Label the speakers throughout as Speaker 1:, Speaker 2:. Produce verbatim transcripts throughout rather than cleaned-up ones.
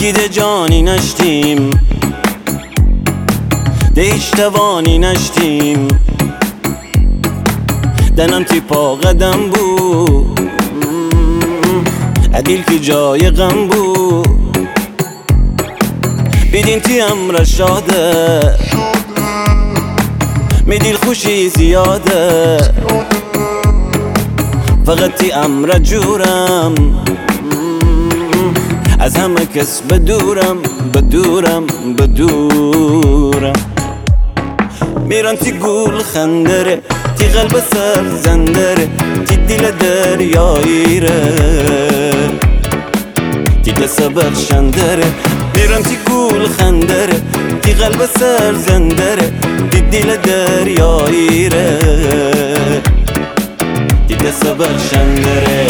Speaker 1: گیده جانی نشتیم ده هیچ توانی نشتیم دنم تی پا قدم بود عدیل که جای غم بود بیدین تی امر شاده میدیل خوشی زیاده فقط تی امر جورم از همه کس بدورم بدورم بدورم میرم تی گول خندره تی قلب سر زندره تی دیل دریاییره تی دست بخشندره میرم تی گول خندره تی قلب سر زندره تی دیل دریاییره تی دست بخشندره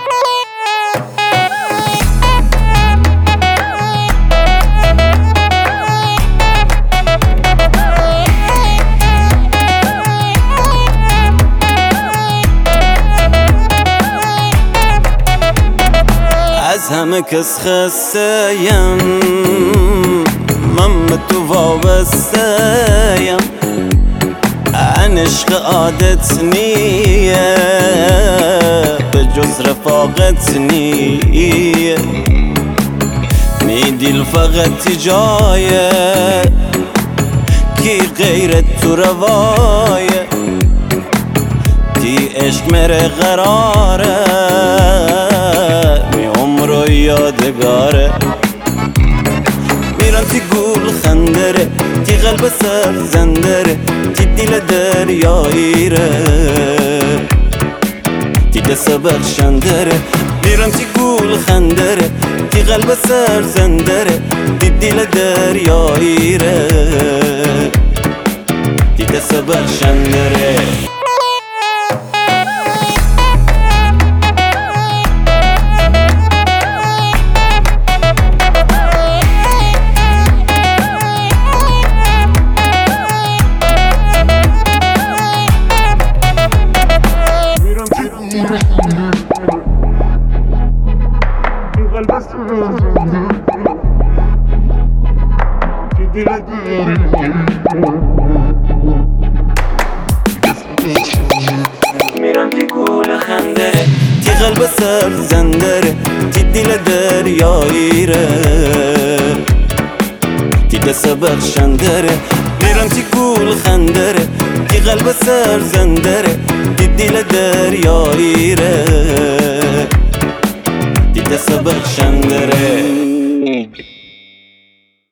Speaker 1: از همه کس خسته‌ام من به تو وابسته‌ام ان عشق عادت نیه به جز رفاقت نیه میدیل فقط جایه کی غیرت تو روایه تی عشق میره قراره و یادگاره میرم تی گول خندره تی قلب سر زندره تی دیل دریاییره تی دست بخشندره میرم تی گول خندره تی قلب سر زندره تی دیل دریاییره تی دست بخشندره میرم تی گول خندره تی قلب سر زندره تی دیل دریاییره تی دست بخشندره میرم تی گول خندره تی قلب سر زندره تی دیل دریاییره تی دست بخشندره